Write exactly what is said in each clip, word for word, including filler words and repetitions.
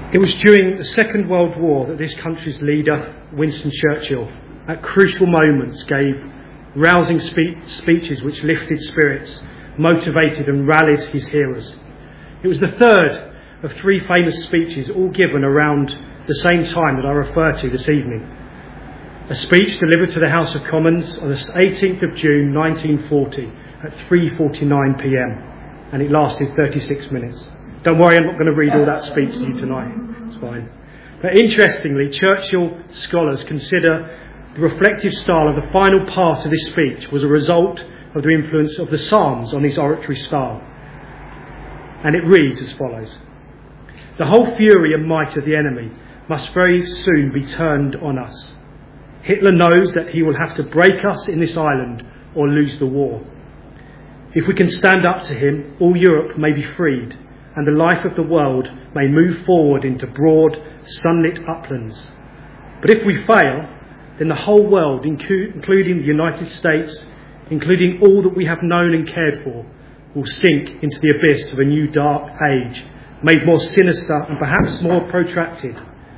It was during the Second World War that this country's leader, Winston Churchill, at crucial moments gave rousing spe- speeches which lifted spirits, motivated and rallied his hearers. It was the third of three famous speeches, all given around the same time that I refer to this evening. A speech delivered to the House of Commons on the eighteenth of June nineteen forty at three forty-nine p.m. and it lasted thirty-six minutes. Don't worry, I'm not going to read all that speech to you tonight. It's fine. But interestingly, Churchill scholars consider the reflective style of the final part of this speech was a result of the influence of the Psalms on his oratory style. And it reads as follows: "The whole fury and might of the enemy must very soon be turned on us. Hitler knows that he will have to break us in this island or lose the war. If we can stand up to him, all Europe may be freed, and the life of the world may move forward into broad, sunlit uplands. But if we fail, then the whole world, inclu- including the United States, including all that we have known and cared for, will sink into the abyss of a new dark age, made more sinister and perhaps more protracted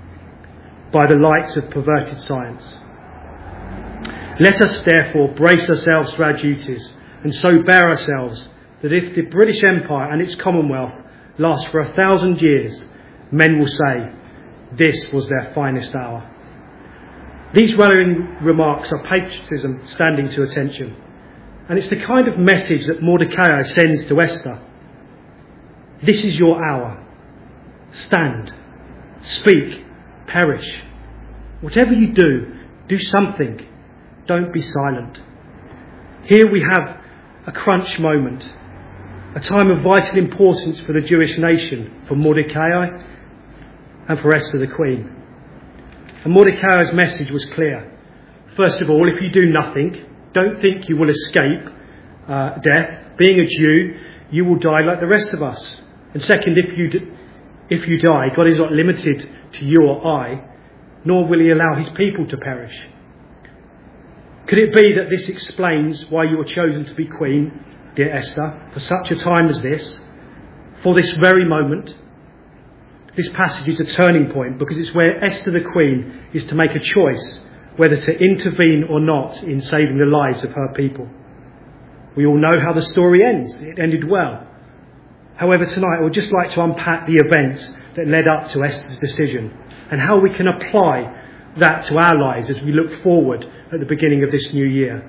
by the lights of perverted science. Let us therefore brace ourselves for our duties, and so bear ourselves that if the British Empire and its Commonwealth last for a thousand years, men will say, this was their finest hour." These rallying remarks are patriotism standing to attention. And it's the kind of message that Mordecai sends to Esther. This is your hour. Stand, speak, perish. Whatever you do, do something. Don't be silent. Here we have a crunch moment, a time of vital importance for the Jewish nation, for Mordecai and for Esther the Queen. And Mordecai's message was clear. First of all, if you do nothing, don't think you will escape uh, death. Being a Jew, you will die like the rest of us. And second, if you d- if you die, God is not limited to you or I, nor will he allow his people to perish. Could it be that this explains why you were chosen to be queen, dear Esther, for such a time as this, for this very moment? This passage is a turning point because it's where Esther the Queen is to make a choice whether to intervene or not in saving the lives of her people. We all know how the story ends. It ended well. However, tonight I would just like to unpack the events that led up to Esther's decision and how we can apply that to our lives as we look forward at the beginning of this new year.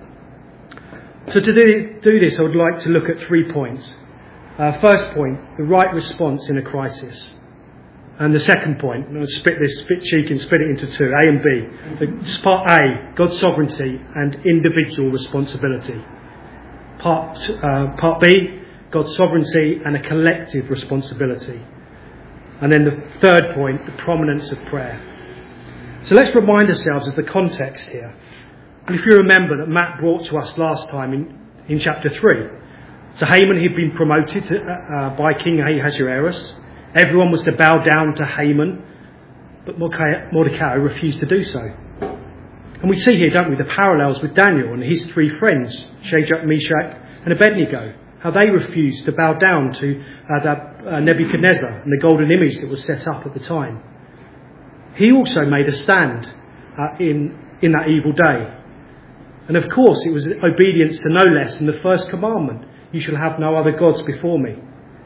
So to do, do this, I would like to look at three points. Uh, first point, the right response in a crisis. And the second point, I'm going to split this, split cheek and split it into two, A and B. So part A, God's sovereignty and individual responsibility. Part, uh, part B, God's sovereignty and a collective responsibility. And then the third point, the prominence of prayer. So let's remind ourselves of the context here. And if you remember that Matt brought to us last time in, in chapter three. So Haman had been promoted to, uh, by King Ahasuerus. Everyone was to bow down to Haman, but Mordecai refused to do so. And we see here, don't we, the parallels with Daniel and his three friends, Shadrach, Meshach and Abednego, how they refused to bow down to uh, that, uh, Nebuchadnezzar and the golden image that was set up at the time. He also made a stand uh, in, in that evil day. And of course, it was obedience to no less than the first commandment, you shall have no other gods before me.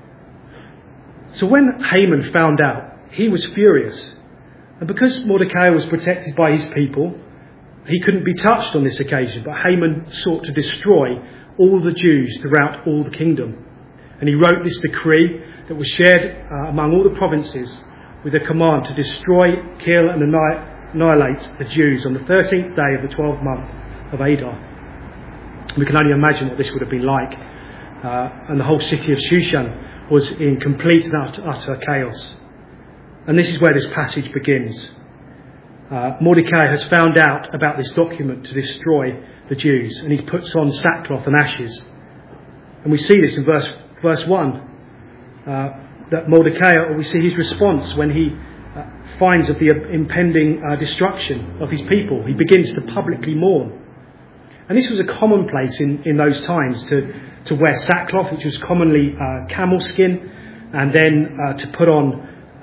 So when Haman found out, he was furious. And because Mordecai was protected by his people, he couldn't be touched on this occasion. But Haman sought to destroy all the Jews throughout all the kingdom. And he wrote this decree that was shared uh, among all the provinces with a command to destroy, kill and annihilate the Jews on the thirteenth day of the twelfth month of Adar. We can only imagine what this would have been like. Uh, and the whole city of Shushan was in complete and utter, utter chaos. And this is where this passage begins. Uh, Mordecai has found out about this document to destroy the Jews, and he puts on sackcloth and ashes. And we see this in verse verse one, uh, that Mordecai, or we see his response when he uh, finds of the impending uh, destruction of his people. He begins to publicly mourn. And this was a commonplace in, in those times to, to wear sackcloth, which was commonly uh, camel skin, and then uh, to put on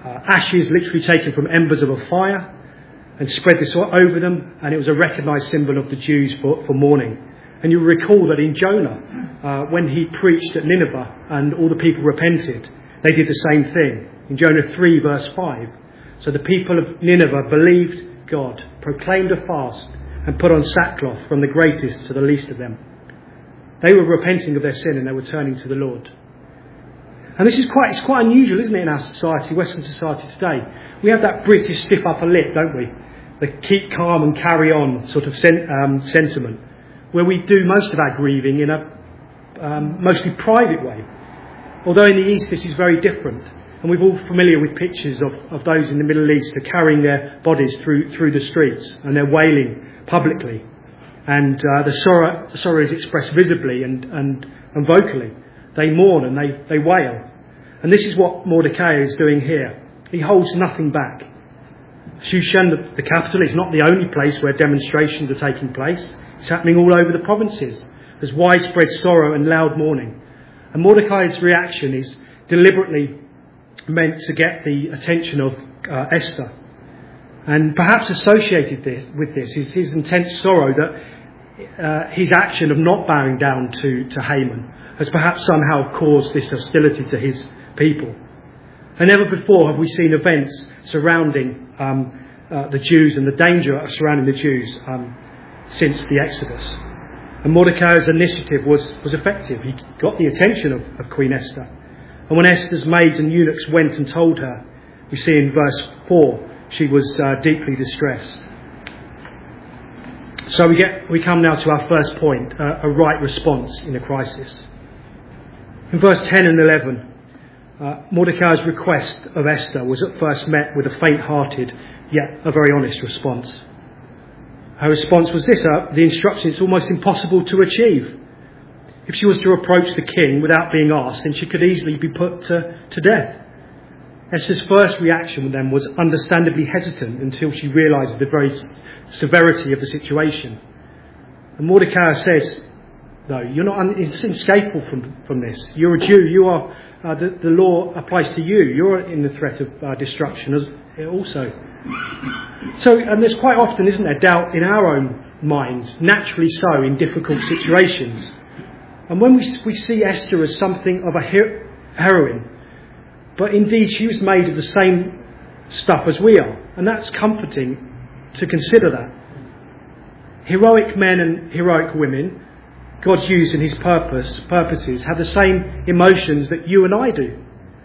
uh, ashes literally taken from embers of a fire and spread this over them, and it was a recognised symbol of the Jews for, for mourning. And you recall that in Jonah, uh, when he preached at Nineveh and all the people repented, they did the same thing. In Jonah three verse five. So the people of Nineveh believed God, proclaimed a fast, and put on sackcloth from the greatest to the least of them. They were repenting of their sin and they were turning to the Lord. And this is quite, it's quite unusual, isn't it, in our society, Western society today. We have that British stiff upper lip, don't we? The keep calm and carry on sort of sen- um, sentiment, where we do most of our grieving in a um, mostly private way. Although in the East this is very different. And we're all familiar with pictures of, of those in the Middle East who are carrying their bodies through through the streets and they're wailing publicly. And uh, the sorrow, the sorrow is expressed visibly and, and, and vocally. They mourn and they, they wail. And this is what Mordecai is doing here. He holds nothing back. Shushan, the, the capital, is not the only place where demonstrations are taking place. It's happening all over the provinces. There's widespread sorrow and loud mourning. And Mordecai's reaction is deliberately meant to get the attention of uh, Esther. And perhaps associated this, with this is his intense sorrow that uh, his action of not bowing down to, to Haman has perhaps somehow caused this hostility to his people. And never before have we seen events surrounding um, uh, the Jews and the danger surrounding the Jews um, since the Exodus. And Mordecai's initiative was, was effective. He got the attention of, of Queen Esther. And when Esther's maids and eunuchs went and told her, we see in verse four, she was uh, deeply distressed. So we get we come now to our first point, uh, a right response in a crisis. In verse ten and eleven, uh, Mordecai's request of Esther was at first met with a faint-hearted, yet a very honest response. Her response was this, uh, the instruction is almost impossible to achieve. If she was to approach the king without being asked, then she could easily be put to, to death. Esther's first reaction then was understandably hesitant until she realised the very severity of the situation. And Mordecai says, no, you're not un- it's inescapable from, from this. You're a Jew. You are uh, the, the law applies to you. You're in the threat of uh, destruction as, also. So, and there's quite often, isn't there, doubt in our own minds, naturally so in difficult situations. And when we, we see Esther as something of a her- heroine, but indeed she was made of the same stuff as we are. And that's comforting to consider that. Heroic men and heroic women, God's used in his purpose, purposes, have the same emotions that you and I do.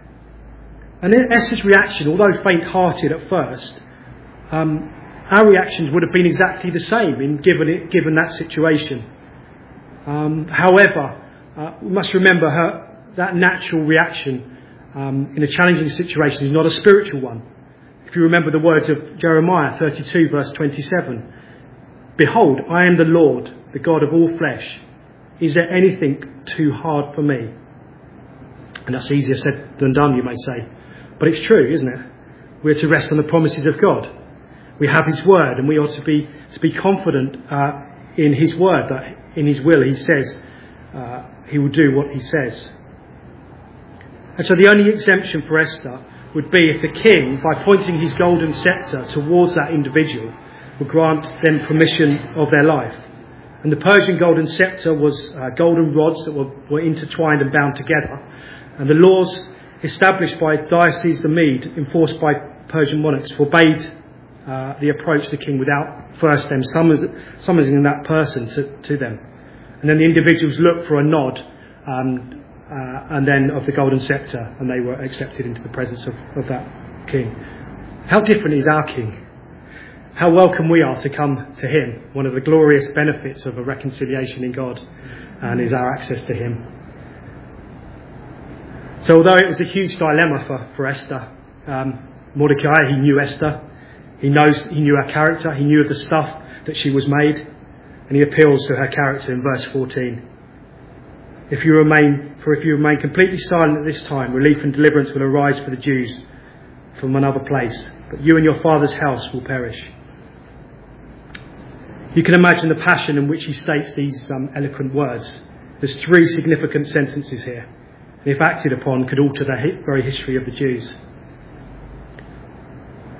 And Esther's reaction, although faint-hearted at first, um, our reactions would have been exactly the same in given it, given that situation. Um, however, uh, we must remember her, that natural reaction um, in a challenging situation is not a spiritual one. If you remember the words of Jeremiah thirty-two verse twenty-seven, behold, I am the Lord, the God of all flesh. Is there anything too hard for me? And that's easier said than done, you may say. But it's true, isn't it? We're to rest on the promises of God. We have his word, and we ought to be to be confident uh, in his word, that in his will he says uh, he will do what he says. And so the only exemption for Esther would be if the king, by pointing his golden sceptre towards that individual, would grant them permission of their life. And the Persian golden sceptre was uh, golden rods that were, were intertwined and bound together. And the laws established by Diocese the Mede, enforced by Persian monarchs, forbade uh, the approach to the king without first them summoning that person to, to them. And then the individuals looked for a nod um, uh, and then of the golden sceptre, and they were accepted into the presence of, of that king. How different is our king? How welcome we are to come to him. One of the glorious benefits of a reconciliation in God and is our access to him. So although it was a huge dilemma for, for Esther, um, Mordecai, he knew Esther. He knows, he knew her character. He knew of the stuff that she was made. And he appeals to her character in verse fourteen. If you remain, for if you remain completely silent at this time, relief and deliverance will arise for the Jews from another place. But you and your father's house will perish. You can imagine the passion in which he states these um, eloquent words. There's three significant sentences here. And if acted upon, could alter the hi- very history of the Jews.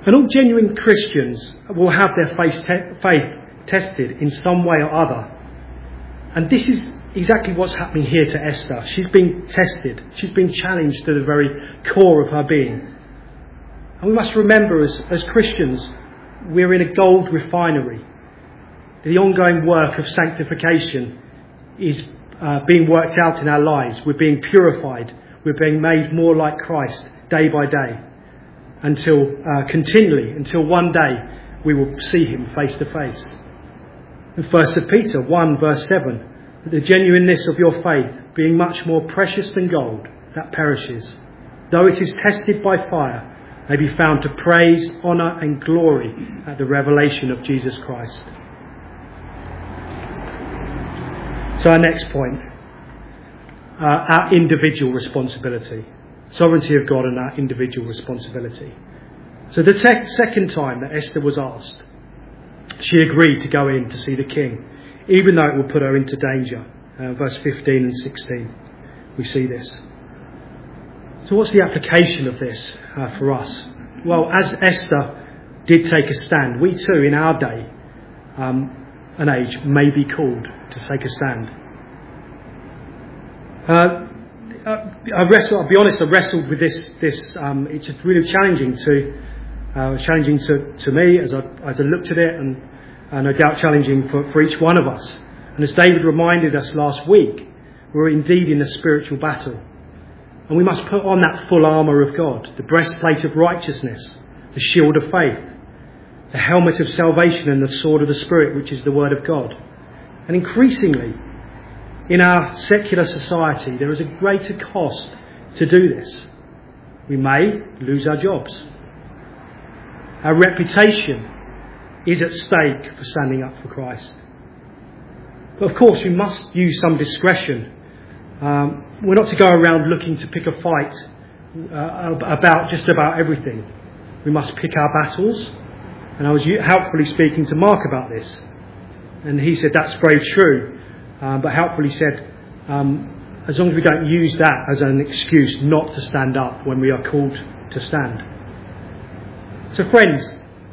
And all genuine Christians will have their faith, te- faith tested in some way or other. And this is exactly what's happening here to Esther. She's been tested. She's been challenged to the very core of her being. And we must remember, as, as Christians, we're in a gold refinery. The ongoing work of sanctification is uh, being worked out in our lives. We're being purified. We're being made more like Christ day by day, until uh, continually, until one day we will see him face to face. In First Peter one verse seven, the genuineness of your faith, being much more precious than gold that perishes, though it is tested by fire, may be found to praise, honour and glory at the revelation of Jesus Christ. So our next point, uh, our individual responsibility. Sovereignty of God and our individual responsibility. So the te- second time that Esther was asked, she agreed to go in to see the king, even though it would put her into danger. Uh, verse fifteen and sixteen, we see this. So what's the application of this uh, for us? Well, as Esther did take a stand, we too in our day um, and age may be called to take a stand. Uh, I wrestled, I'll be honest, I wrestled with this, this um, it's really challenging to, uh, challenging to, to me as I, as I looked at it, and, and no doubt challenging for, for each one of us. And as David reminded us last week, we're indeed in a spiritual battle. And we must put on that full armour of God, the breastplate of righteousness, the shield of faith, the helmet of salvation and the sword of the Spirit, which is the word of God. And increasingly, in our secular society, there is a greater cost to do this. We may lose our jobs. Our reputation is at stake for standing up for Christ. But of course, we must use some discretion. Um, we're not to go around looking to pick a fight uh, about just about everything. We must pick our battles. And I was helpfully speaking to Mark about this. And he said that's very true. Um, but helpfully said, um, as long as we don't use that as an excuse not to stand up when we are called to stand. So friends,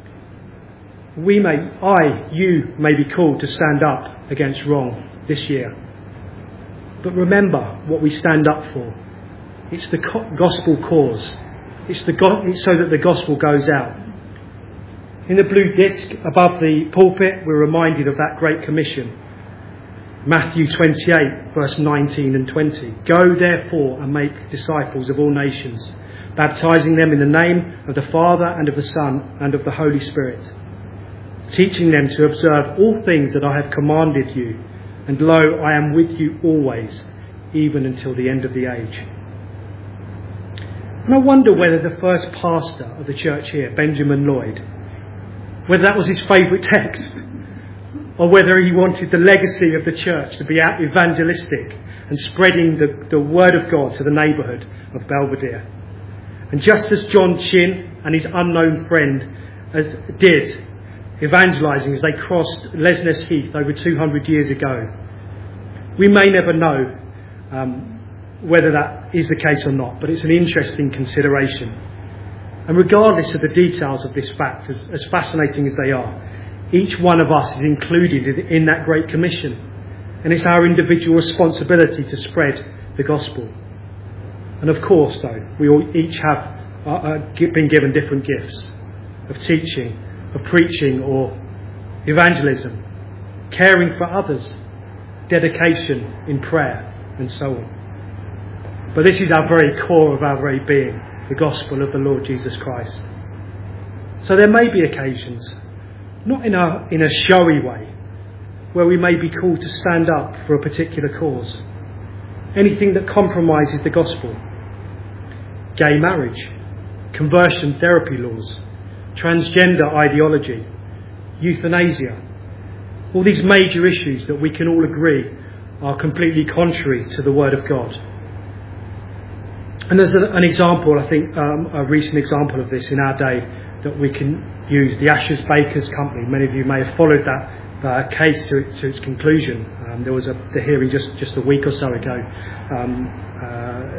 we may, I, you may be called to stand up against wrong this year. But remember what we stand up for. It's the co- gospel cause. It's the go- it's so that the gospel goes out. In the blue disc above the pulpit, we're reminded of that Great Commission. Matthew twenty-eight, verse nineteen and twenty. Go therefore and make disciples of all nations, baptizing them in the name of the Father and of the Son and of the Holy Spirit, teaching them to observe all things that I have commanded you. And lo, I am with you always, even until the end of the age. And I wonder whether the first pastor of the church here, Benjamin Lloyd, whether that was his favourite text, or whether he wanted the legacy of the church to be evangelistic and spreading the, the word of God to the neighbourhood of Belvedere. And just as John Chin and his unknown friend as, did, evangelising as they crossed Lesness Heath over two hundred years ago, we may never know um, whether that is the case or not, but it's an interesting consideration. And regardless of the details of this fact, as, as fascinating as they are, each one of us is included in that Great Commission. And it's our individual responsibility to spread the gospel. And of course, though, we all each have uh, uh, been given different gifts of teaching, of preaching or evangelism, caring for others, dedication in prayer, and so on. But this is our very core of our very being, the gospel of the Lord Jesus Christ. So there may be occasions, not in a, in a showy way, where we may be called to stand up for a particular cause. Anything that compromises the gospel. Gay marriage, conversion therapy laws, transgender ideology, euthanasia. All these major issues that we can all agree are completely contrary to the Word of God. And there's an, an example, I think, um, a recent example of this in our day that we can use, the Ashers Bakers Company. Many of you may have followed that uh, case to, to its conclusion. Um, there was a the hearing just, just a week or so ago um, uh,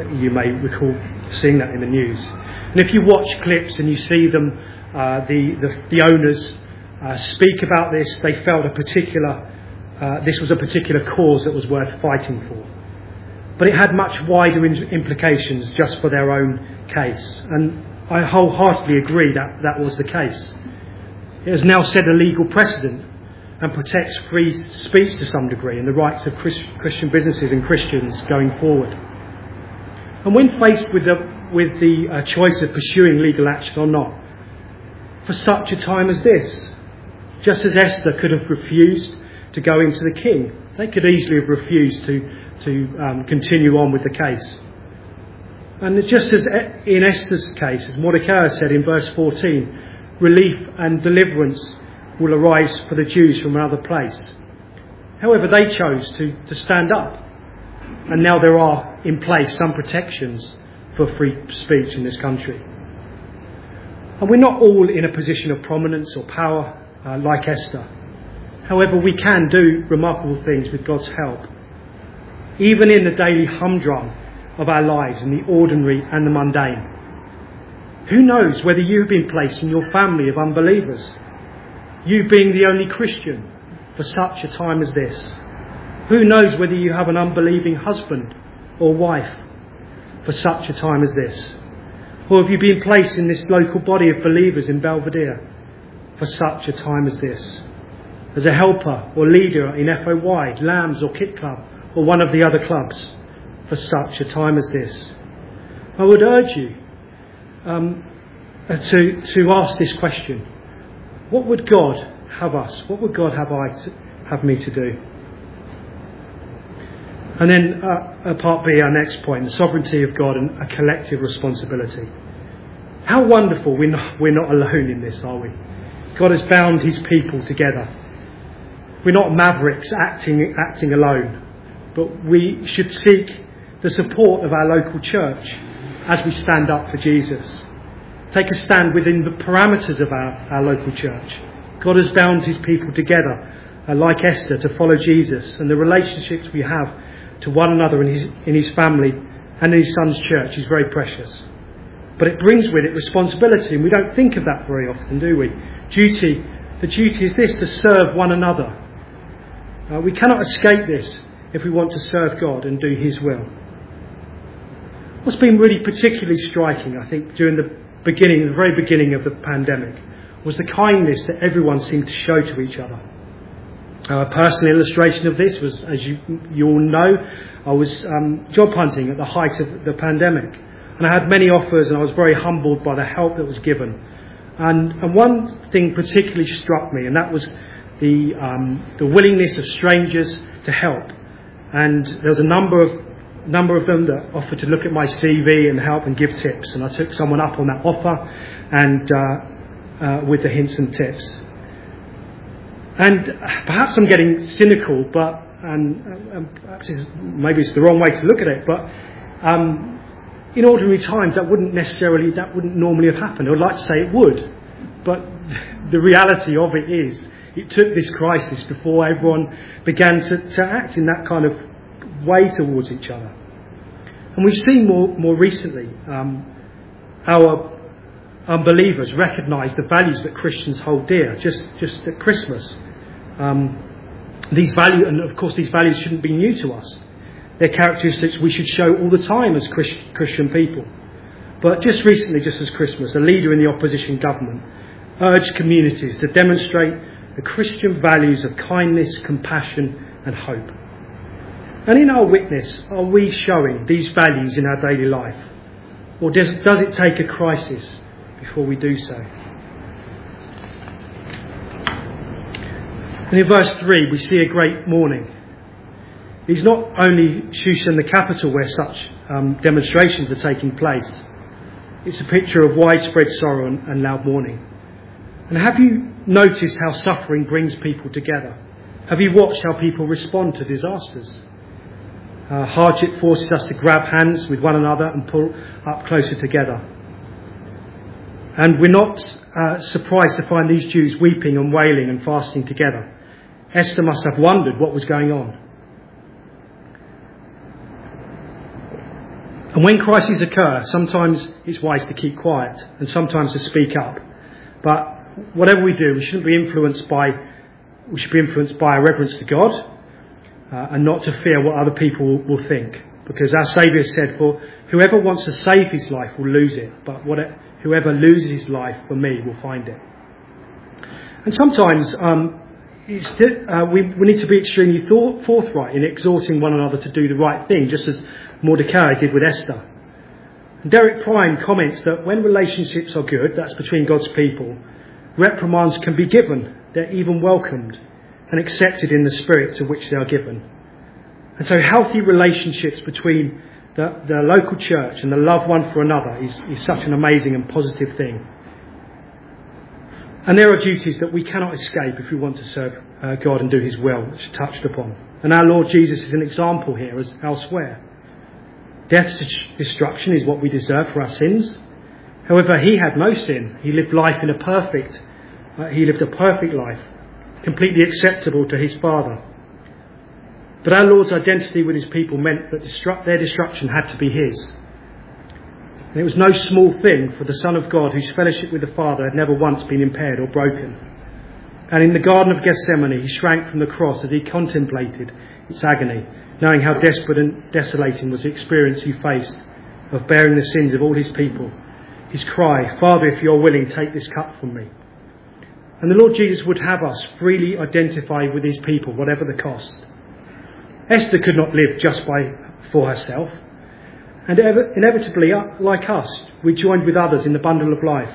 you may recall seeing that in the news. And if you watch clips and you see them, uh, the, the, the owners uh, speak about this, they felt a particular, uh, this was a particular cause that was worth fighting for. But it had much wider implications just for their own case. And I wholeheartedly agree that that was the case. It has now set a legal precedent and protects free speech to some degree and the rights of Christian businesses and Christians going forward. And when faced with the, with the uh, choice of pursuing legal action or not, for such a time as this, just as Esther could have refused to go into the king, they could easily have refused to, to um, continue on with the case. And just as in Esther's case, as Mordecai said in verse fourteen, relief and deliverance will arise for the Jews from another place. However, they chose to, to stand up. And now there are in place some protections for free speech in this country. And we're not all in a position of prominence or power uh, like Esther. However, we can do remarkable things with God's help. Even in the daily humdrum of our lives, in the ordinary and the mundane. Who knows whether you have been placed in your family of unbelievers? You being the only Christian for such a time as this. Who knows whether you have an unbelieving husband or wife for such a time as this? Or have you been placed in this local body of believers in Belvedere for such a time as this? As a helper or leader in F O Y, Lambs or Kit Club or one of the other clubs for such a time as this? I would urge you um, to, to ask this question. What would God have us? What would God have I to, have me to do? And then uh, part B, our next point, the sovereignty of God and a collective responsibility. How wonderful we're not, we're not alone in this, are we? God has bound his people together. We're not mavericks acting, acting alone, but we should seek the support of our local church as we stand up for Jesus. Take a stand within the parameters of our, our local church. God has bound his people together, uh, like Esther, to follow Jesus, and the relationships we have to one another in his, in his family and in his son's church is very precious. But it brings with it responsibility, and we don't think of that very often, do we? Duty. The duty is this, to serve one another. Uh, we cannot escape this if we want to serve God and do his will. What's been really particularly striking, I think, during the beginning, the very beginning of the pandemic, was the kindness that everyone seemed to show to each other. A personal illustration of this was, as you, you all know, I was um, job hunting at the height of the pandemic. And I had many offers, and I was very humbled by the help that was given. And, and one thing particularly struck me, and that was the, um, the willingness of strangers to help. And there was a number of number of them that offered to look at my C V and help and give tips. And I took someone up on that offer, and uh, uh, with the hints and tips. And perhaps I'm getting cynical, but and, and perhaps it's, maybe it's the wrong way to look at it. But um, in ordinary times, that wouldn't necessarily, that wouldn't normally have happened. I would like to say it would, but the reality of it is, it took this crisis before everyone began to, to act in that kind of way towards each other. And we've seen more more recently um, our unbelievers recognise the values that Christians hold dear. Just just at Christmas, um, these values, and of course these values shouldn't be new to us. They're characteristics we should show all the time as Christ, Christian people. But just recently, just as Christmas, a leader in the opposition government urged communities to demonstrate the Christian values of kindness, compassion and hope. And in our witness, are we showing these values in our daily life? Or does, does it take a crisis before we do so? And in verse three, we see a great mourning. It's not only Shushan, the capital, where such um, demonstrations are taking place. It's a picture of widespread sorrow and, and loud mourning. And have you noticed how suffering brings people together? Have you watched how people respond to disasters? Uh, hardship forces us to grab hands with one another and pull up closer together. And we're not uh, surprised to find these Jews weeping and wailing and fasting together. Esther must have wondered what was going on. And when crises occur, sometimes it's wise to keep quiet and sometimes to speak up. But whatever we do, we shouldn't be influenced by, we should be influenced by a reverence to God uh, and not to fear what other people will think. Because our Saviour said, for whoever wants to save his life will lose it, but what it, whoever loses his life for me will find it. And sometimes um, it's, uh, we, we need to be extremely thought, forthright in exhorting one another to do the right thing, just as Mordecai did with Esther. And Derek Prime comments that when relationships are good, that's between God's people, reprimands can be given. They're even welcomed and accepted in the spirit to which they are given. And so healthy relationships between the, the local church and the love one for another is, is such an amazing and positive thing. And there are duties that we cannot escape if we want to serve uh, God and do his will, which is touched upon. And our Lord Jesus is an example here as elsewhere. Death's destruction is what we deserve for our sins. However, he had no sin. He lived life in a perfect, uh, he lived a perfect life, completely acceptable to his Father. But our Lord's identity with his people meant that destru- their destruction had to be his. And it was no small thing for the Son of God, whose fellowship with the Father had never once been impaired or broken. And in the Garden of Gethsemane, he shrank from the cross as he contemplated its agony, knowing how desperate and desolating was the experience he faced of bearing the sins of all his people. His cry, Father, if you're willing, take this cup from me. And the Lord Jesus would have us freely identify with his people, whatever the cost. Esther could not live just by for herself. And inevitably, like us, we joined with others in the bundle of life.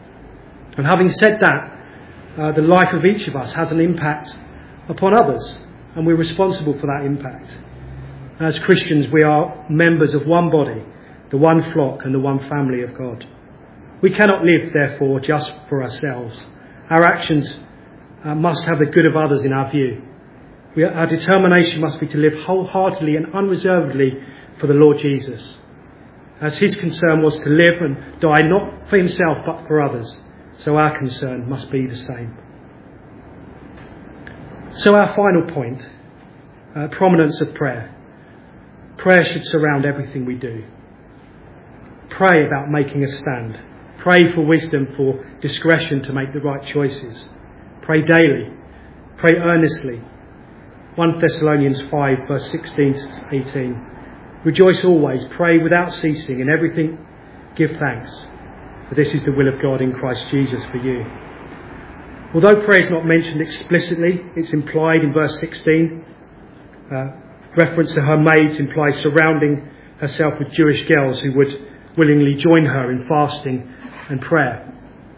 And having said that, uh, the life of each of us has an impact upon others, and we're responsible for that impact. As Christians, we are members of one body, the one flock and the one family of God. We cannot live, therefore, just for ourselves. Our actions uh, must have the good of others in our view. We, our determination must be to live wholeheartedly and unreservedly for the Lord Jesus, as his concern was to live and die not for himself but for others. So our concern must be the same. So our final point, uh, prominence of prayer. Prayer should surround everything we do. Pray about making a stand. Pray for wisdom, for discretion to make the right choices. Pray daily. Pray earnestly. First Thessalonians five, verse sixteen to eighteen. Rejoice always, pray without ceasing, in everything give thanks, for this is the will of God in Christ Jesus for you. Although prayer is not mentioned explicitly, it's implied in verse sixteen. Uh, reference to her maids implies surrounding herself with Jewish girls who would willingly join her in fasting and prayer.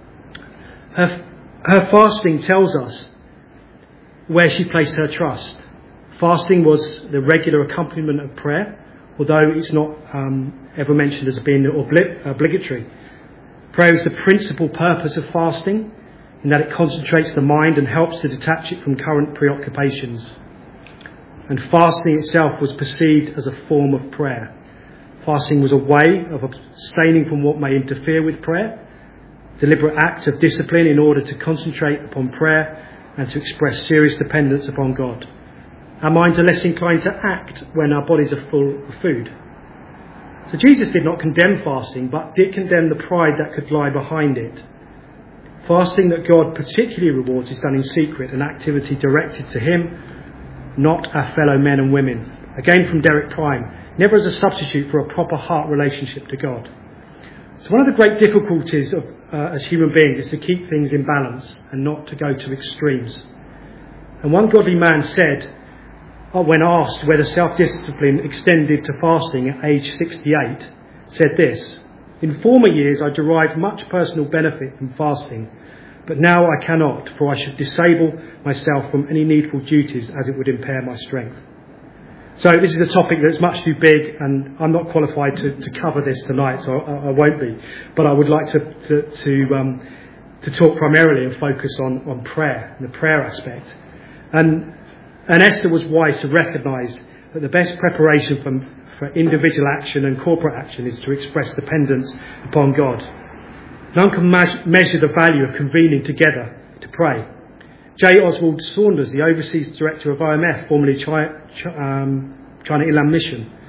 Her, her fasting tells us where she placed her trust. Fasting was the regular accompaniment of prayer, although it's not um, ever mentioned as being obli- obligatory. Prayer is the principal purpose of fasting, in that it concentrates the mind and helps to detach it from current preoccupations. And fasting itself was perceived as a form of prayer. Fasting was a way of abstaining from what may interfere with prayer, deliberate act of discipline in order to concentrate upon prayer and to express serious dependence upon God. Our minds are less inclined to act when our bodies are full of food. So Jesus did not condemn fasting, but did condemn the pride that could lie behind it. Fasting that God particularly rewards is done in secret, an activity directed to him, not our fellow men and women. Again from Derek Prime, never as a substitute for a proper heart relationship to God. So one of the great difficulties of, uh, as human beings is to keep things in balance and not to go to extremes. And one godly man said, when asked whether self-discipline extended to fasting at age sixty-eight, said this: in former years I derived much personal benefit from fasting, but now I cannot, for I should disable myself from any needful duties as it would impair my strength. So this is a topic that's much too big, and I'm not qualified to, to cover this tonight, so I, I won't be. But I would like to to to, um, to talk primarily and focus on, on prayer, the prayer aspect. And And Esther was wise to recognise that the best preparation for, for individual action and corporate action is to express dependence upon God. None can ma- measure the value of convening together to pray. J. Oswald Saunders, the Overseas Director of I M F, formerly China, um, China Inland Mission,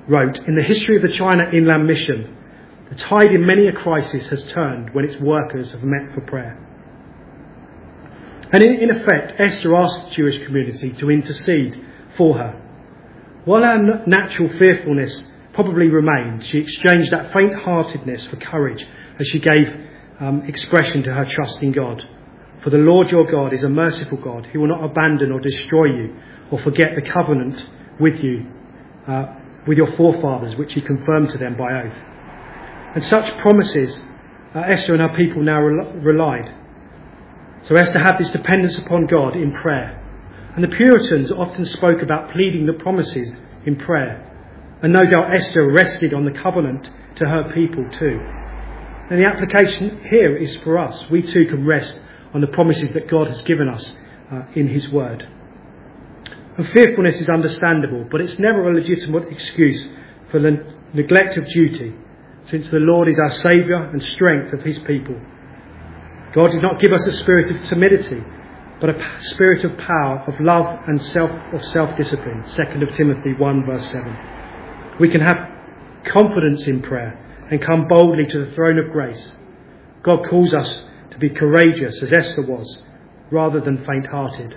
wrote, "In the history of the China Inland Mission, the tide in many a crisis has turned when its workers have met for prayer." And in, in effect, Esther asked the Jewish community to intercede for her. While her natural fearfulness probably remained, she exchanged that faint-heartedness for courage as she gave um, expression to her trust in God. "For the Lord your God is a merciful God. He will not abandon or destroy you or forget the covenant with you, uh, with your forefathers, which he confirmed to them by oath." And such promises uh, Esther and her people now rel- relied. So Esther had this dependence upon God in prayer. And the Puritans often spoke about pleading the promises in prayer. And no doubt Esther rested on the covenant to her people too. And the application here is for us. We too can rest on the promises that God has given us uh, in his word. And fearfulness is understandable, but it's never a legitimate excuse for the neglect of duty, since the Lord is our Saviour and strength of his people. God did not give us a spirit of timidity, but a spirit of power, of love and self of self-discipline. Second of Timothy one verse seven. We can have confidence in prayer and come boldly to the throne of grace. God calls us to be courageous, as Esther was, rather than faint-hearted.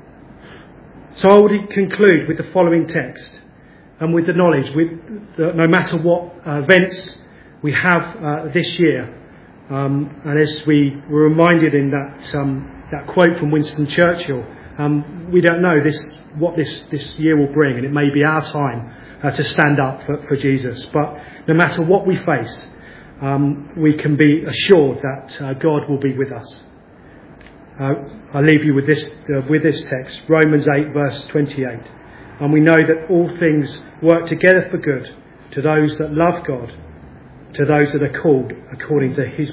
So I would conclude with the following text, and with the knowledge with that no matter what uh, events we have uh, this year, um, and as we were reminded in that um, that quote from Winston Churchill, um, we don't know this what this, this year will bring, and it may be our time uh, to stand up for, for Jesus. But no matter what we face, um, we can be assured that uh, God will be with us. Uh, I leave you with this uh, with this text, Romans eight verse twenty-eight. And we know that all things work together for good to those that love God, to those that are called according to his